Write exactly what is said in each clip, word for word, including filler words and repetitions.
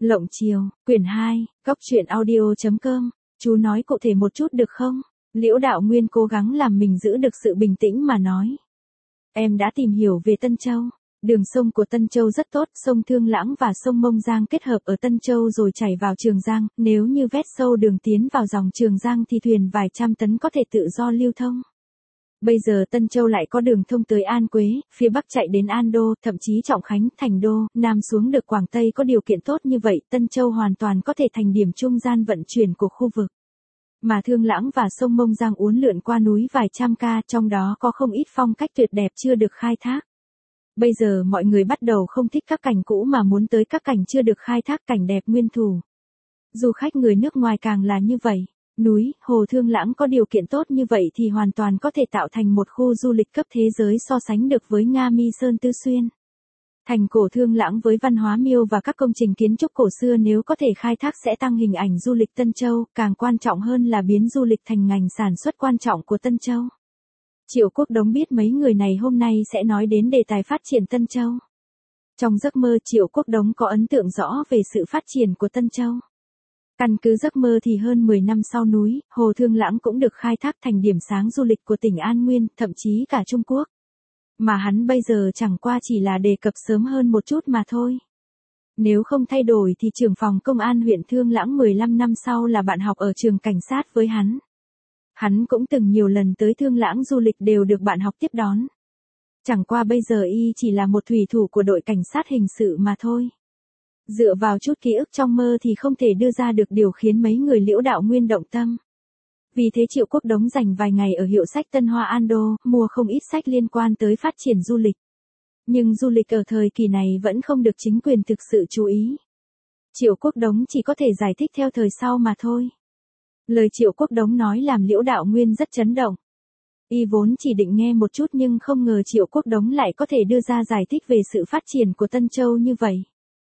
Lộng Chiều, quyển hai, góc truyện audio.com, chú nói cụ thể một chút được không? Liễu Đạo Nguyên cố gắng làm mình giữ được sự bình tĩnh mà nói. Em đã tìm hiểu về Tân Châu. Đường sông của Tân Châu rất tốt, sông Thương Lãng và sông Mông Giang kết hợp ở Tân Châu rồi chảy vào Trường Giang, nếu như vét sâu đường tiến vào dòng Trường Giang thì thuyền vài trăm tấn có thể tự do lưu thông. Bây giờ Tân Châu lại có đường thông tới An Quế, phía Bắc chạy đến An Đô, thậm chí Trọng Khánh, Thành Đô, Nam xuống được Quảng Tây có điều kiện tốt như vậy, Tân Châu hoàn toàn có thể thành điểm trung gian vận chuyển của khu vực. Mà Thương Lãng và sông Mông Giang uốn lượn qua núi vài trăm ca, trong đó có không ít phong cách tuyệt đẹp chưa được khai thác. Bây giờ mọi người bắt đầu không thích các cảnh cũ mà muốn tới các cảnh chưa được khai thác, cảnh đẹp nguyên thủ. Du khách người nước ngoài càng là như vậy. Núi, hồ Thương Lãng có điều kiện tốt như vậy thì hoàn toàn có thể tạo thành một khu du lịch cấp thế giới so sánh được với Nga Mi Sơn Tư Xuyên. Thành cổ Thương Lãng với văn hóa Miêu và các công trình kiến trúc cổ xưa nếu có thể khai thác sẽ tăng hình ảnh du lịch Tân Châu, càng quan trọng hơn là biến du lịch thành ngành sản xuất quan trọng của Tân Châu. Triệu Quốc Đống biết mấy người này hôm nay sẽ nói đến đề tài phát triển Tân Châu. Trong giấc mơ Triệu Quốc Đống có ấn tượng rõ về sự phát triển của Tân Châu. Căn cứ giấc mơ thì hơn mười năm sau núi, hồ Thương Lãng cũng được khai thác thành điểm sáng du lịch của tỉnh An Nguyên, thậm chí cả Trung Quốc. Mà hắn bây giờ chẳng qua chỉ là đề cập sớm hơn một chút mà thôi. Nếu không thay đổi thì trưởng phòng công an huyện Thương Lãng mười lăm năm sau là bạn học ở trường cảnh sát với hắn. Hắn cũng từng nhiều lần tới Thương Lãng du lịch đều được bạn học tiếp đón. Chẳng qua bây giờ y chỉ là một thủy thủ của đội cảnh sát hình sự mà thôi. Dựa vào chút ký ức trong mơ thì không thể đưa ra được điều khiến mấy người Liễu Đạo Nguyên động tâm. Vì thế Triệu Quốc Đống dành vài ngày ở hiệu sách Tân Hoa An Đô, mua không ít sách liên quan tới phát triển du lịch. Nhưng du lịch ở thời kỳ này vẫn không được chính quyền thực sự chú ý. Triệu Quốc Đống chỉ có thể giải thích theo thời sau mà thôi. Lời Triệu Quốc Đống nói làm Liễu Đạo Nguyên rất chấn động. Y vốn chỉ định nghe một chút nhưng không ngờ Triệu Quốc Đống lại có thể đưa ra giải thích về sự phát triển của Tân Châu như vậy.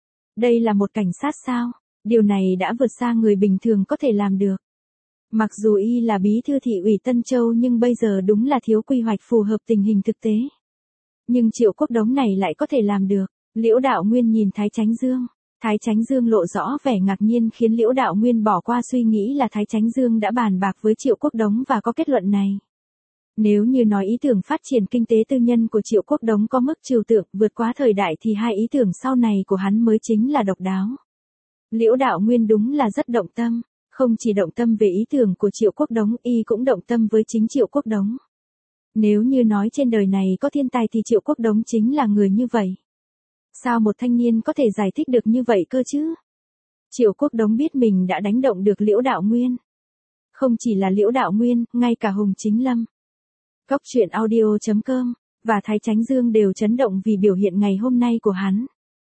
Đây là một cảnh sát sao? Điều này đã vượt xa người bình thường có thể làm được. Mặc dù y là bí thư thị ủy Tân Châu nhưng bây giờ đúng là thiếu quy hoạch phù hợp tình hình thực tế. Nhưng Triệu Quốc Đống này lại có thể làm được. Liễu Đạo Nguyên nhìn Thái Chánh Dương. Thái Chánh Dương lộ rõ vẻ ngạc nhiên khiến Liễu Đạo Nguyên bỏ qua suy nghĩ là Thái Chánh Dương đã bàn bạc với Triệu Quốc Đống và có kết luận này. Nếu như nói ý tưởng phát triển kinh tế tư nhân của Triệu Quốc Đống có mức trừu tượng vượt quá thời đại thì hai ý tưởng sau này của hắn mới chính là độc đáo. Liễu Đạo Nguyên đúng là rất động tâm, không chỉ động tâm về ý tưởng của Triệu Quốc Đống, y cũng động tâm với chính Triệu Quốc Đống. Nếu như nói trên đời này có thiên tài thì Triệu Quốc Đống chính là người như vậy. Sao một thanh niên có thể giải thích được như vậy cơ chứ? Triệu Quốc Đống biết mình đã đánh động được Liễu Đạo Nguyên. Không chỉ là Liễu Đạo Nguyên, ngay cả Hùng Chính Lâm, góc truyện audio.com, và Thái Chánh Dương đều chấn động vì biểu hiện ngày hôm nay của hắn.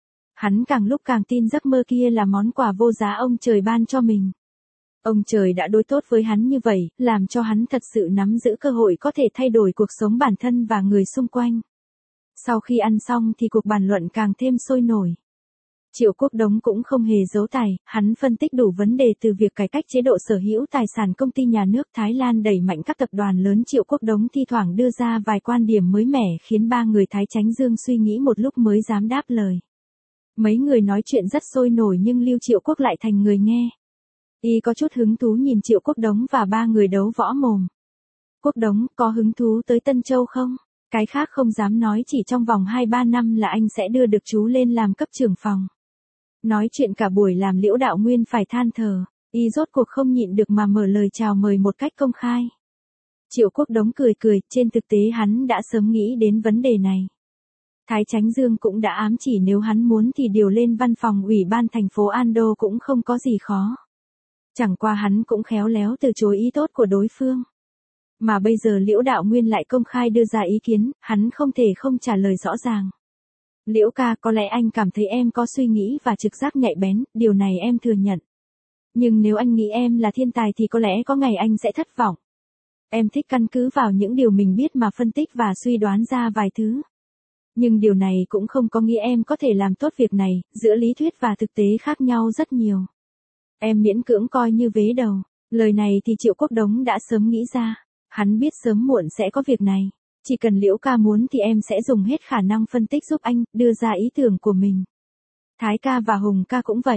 Hắn càng lúc càng tin giấc mơ kia là món quà vô giá ông trời ban cho mình. Ông trời đã đối tốt với hắn như vậy, làm cho hắn thật sự nắm giữ cơ hội có thể thay đổi cuộc sống bản thân và người xung quanh. Sau khi ăn xong thì cuộc bàn luận càng thêm sôi nổi. Triệu Quốc Đống cũng không hề giấu tài, hắn phân tích đủ vấn đề từ việc cải cách chế độ sở hữu tài sản công ty nhà nước Thái Lan đẩy mạnh các tập đoàn lớn. Triệu Quốc Đống thi thoảng đưa ra vài quan điểm mới mẻ khiến ba người Thái Chánh Dương suy nghĩ một lúc mới dám đáp lời. Mấy người nói chuyện rất sôi nổi nhưng Lưu Triệu Quốc lại thành người nghe. Y có chút hứng thú nhìn Triệu Quốc Đống và ba người đấu võ mồm. Quốc Đống, có hứng thú tới Tân Châu không? Cái khác không dám nói, chỉ trong vòng hai ba năm là anh sẽ đưa được chú lên làm cấp trưởng phòng. Nói chuyện cả buổi làm Liễu Đạo Nguyên phải than thở, y rốt cuộc không nhịn được mà mở lời chào mời một cách công khai. Triệu Quốc Đống cười cười, trên thực tế hắn đã sớm nghĩ đến vấn đề này. Thái Chánh Dương cũng đã ám chỉ nếu hắn muốn thì điều lên văn phòng ủy ban thành phố An Đô cũng không có gì khó. Chẳng qua hắn cũng khéo léo từ chối ý tốt của đối phương. Mà bây giờ Liễu Đạo Nguyên lại công khai đưa ra ý kiến, hắn không thể không trả lời rõ ràng. Liễu ca, có lẽ anh cảm thấy em có suy nghĩ và trực giác nhạy bén, điều này em thừa nhận. Nhưng nếu anh nghĩ em là thiên tài thì có lẽ có ngày anh sẽ thất vọng. Em thích căn cứ vào những điều mình biết mà phân tích và suy đoán ra vài thứ. Nhưng điều này cũng không có nghĩa em có thể làm tốt việc này, giữa lý thuyết và thực tế khác nhau rất nhiều. Em miễn cưỡng coi như vế đầu. Lời này thì Triệu Quốc Đống đã sớm nghĩ ra. Hắn biết sớm muộn sẽ có việc này. Chỉ cần Liễu ca muốn thì em sẽ dùng hết khả năng phân tích giúp anh, đưa ra ý tưởng của mình. Thái ca và Hùng ca cũng vậy.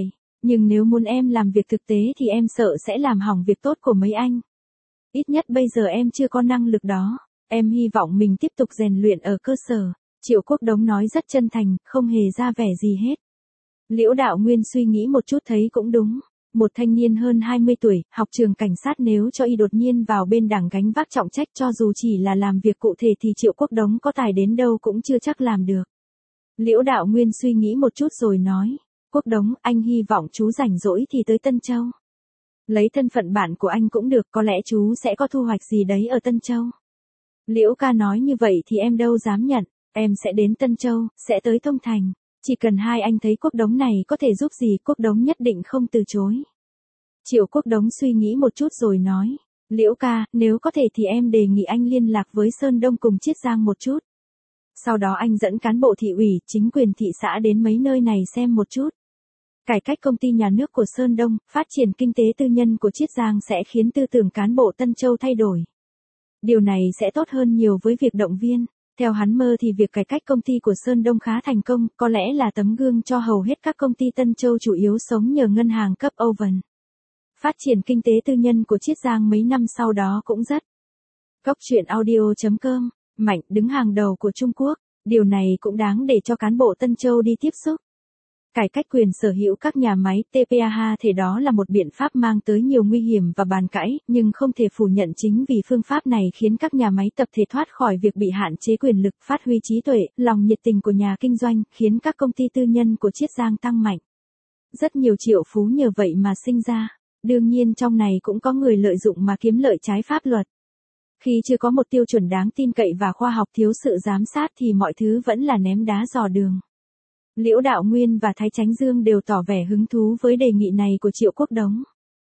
Nhưng nếu muốn em làm việc thực tế thì em sợ sẽ làm hỏng việc tốt của mấy anh. Ít nhất bây giờ em chưa có năng lực đó. Em hy vọng mình tiếp tục rèn luyện ở cơ sở. Triệu Quốc Đống nói rất chân thành, không hề ra vẻ gì hết. Liễu Đạo Nguyên suy nghĩ một chút thấy cũng đúng. Một thanh niên hơn hai mươi tuổi, học trường cảnh sát nếu cho y đột nhiên vào bên đảng gánh vác trọng trách cho dù chỉ là làm việc cụ thể thì Triệu Quốc Đống có tài đến đâu cũng chưa chắc làm được. Liễu Đạo Nguyên suy nghĩ một chút rồi nói. Quốc Đống, anh hy vọng chú rảnh rỗi thì tới Tân Châu. Lấy thân phận bạn của anh cũng được, có lẽ chú sẽ có thu hoạch gì đấy ở Tân Châu. Liễu ca nói như vậy thì em đâu dám nhận, em sẽ đến Tân Châu, sẽ tới Thông Thành. Chỉ cần hai anh thấy Quốc Đống này có thể giúp gì Quốc Đống nhất định không từ chối. Triệu Quốc Đống suy nghĩ một chút rồi nói. Liễu ca, nếu có thể thì em đề nghị anh liên lạc với Sơn Đông cùng Chiết Giang một chút. Sau đó anh dẫn cán bộ thị ủy, chính quyền thị xã đến mấy nơi này xem một chút. Cải cách công ty nhà nước của Sơn Đông, phát triển kinh tế tư nhân của Chiết Giang sẽ khiến tư tưởng cán bộ Tân Châu thay đổi. Điều này sẽ tốt hơn nhiều với việc động viên. Theo hắn mơ thì việc cải cách công ty của Sơn Đông khá thành công, có lẽ là tấm gương cho hầu hết các công ty Tân Châu chủ yếu sống nhờ ngân hàng cấp Oven. Phát triển kinh tế tư nhân của Chiết Giang mấy năm sau đó cũng rất. Góc truyện audio chấm com, mạnh đứng hàng đầu của Trung Quốc, điều này cũng đáng để cho cán bộ Tân Châu đi tiếp xúc. Cải cách quyền sở hữu các nhà máy tê pê a ha thể đó là một biện pháp mang tới nhiều nguy hiểm và bàn cãi, nhưng không thể phủ nhận chính vì phương pháp này khiến các nhà máy tập thể thoát khỏi việc bị hạn chế quyền lực, phát huy trí tuệ, lòng nhiệt tình của nhà kinh doanh, khiến các công ty tư nhân của Chiết Giang tăng mạnh. Rất nhiều triệu phú nhờ vậy mà sinh ra. Đương nhiên trong này cũng có người lợi dụng mà kiếm lợi trái pháp luật. Khi chưa có một tiêu chuẩn đáng tin cậy và khoa học thiếu sự giám sát thì mọi thứ vẫn là ném đá dò đường. Liễu Đạo Nguyên và Thái Chánh Dương đều tỏ vẻ hứng thú với đề nghị này của Triệu Quốc Đống.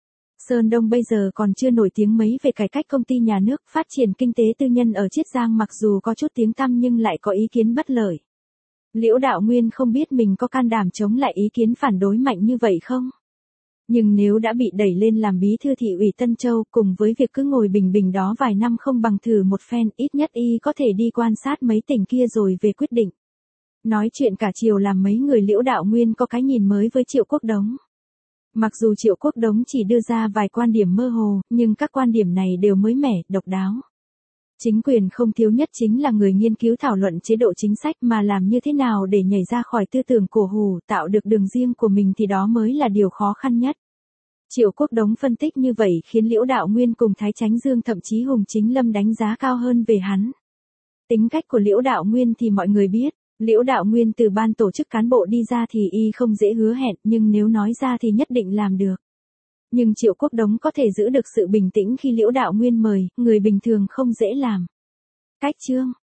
Sơn Đông bây giờ còn chưa nổi tiếng mấy về cải cách công ty nhà nước, phát triển kinh tế tư nhân ở Chiết Giang mặc dù có chút tiếng tăm nhưng lại có ý kiến bất lợi. Liễu Đạo Nguyên không biết mình có can đảm chống lại ý kiến phản đối mạnh như vậy không? Nhưng nếu đã bị đẩy lên làm bí thư thị ủy Tân Châu cùng với việc cứ ngồi bình bình đó vài năm không bằng thử một phen, ít nhất y có thể đi quan sát mấy tỉnh kia rồi về quyết định. Nói chuyện cả chiều làm mấy người Liễu Đạo Nguyên có cái nhìn mới với Triệu Quốc Đống. Mặc dù Triệu Quốc Đống chỉ đưa ra vài quan điểm mơ hồ, nhưng các quan điểm này đều mới mẻ, độc đáo. Chính quyền không thiếu nhất chính là người nghiên cứu thảo luận chế độ chính sách mà làm như thế nào để nhảy ra khỏi tư tưởng cổ hủ, tạo được đường riêng của mình thì đó mới là điều khó khăn nhất. Triệu Quốc Đống phân tích như vậy khiến Liễu Đạo Nguyên cùng Thái Chánh Dương thậm chí Hùng Chính Lâm đánh giá cao hơn về hắn. Tính cách của Liễu Đạo Nguyên thì mọi người biết. Liễu Đạo Nguyên từ ban tổ chức cán bộ đi ra thì y không dễ hứa hẹn, nhưng nếu nói ra thì nhất định làm được. Nhưng Triệu Quốc Đống có thể giữ được sự bình tĩnh khi Liễu Đạo Nguyên mời, người bình thường không dễ làm. Cách chương